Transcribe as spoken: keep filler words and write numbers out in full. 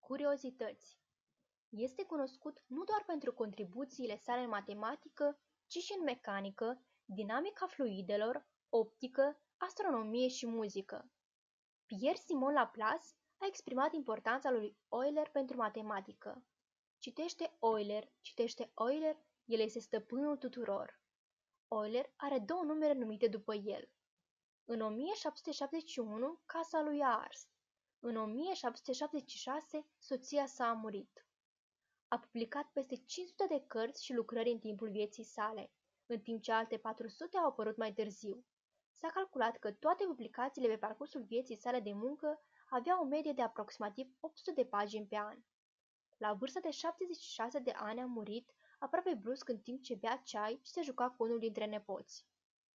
curiozități. Este cunoscut nu doar pentru contribuțiile sale în matematică, ci și în mecanică, dinamica fluidelor, optică, astronomie și muzică. Pierre-Simon Laplace a exprimat importanța lui Euler pentru matematică. Citește Euler, citește Euler, el este stăpânul tuturor. Euler are două numere numite după el. În o mie șapte sute șaptezeci și unu, casa lui a ars. În o mie șapte sute șaptezeci și șase, soția sa a murit. A publicat peste cinci sute de cărți și lucrări în timpul vieții sale, în timp ce alte patru sute au apărut mai târziu. S-a calculat că toate publicațiile pe parcursul vieții sale de muncă aveau o medie de aproximativ opt sute de pagini pe an. La vârsta de șaptezeci și șase de ani a murit, aproape brusc în timp ce bea ceai și se juca cu unul dintre nepoți.